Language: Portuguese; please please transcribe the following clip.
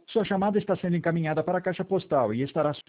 Sua chamada está sendo encaminhada para a caixa postal e estará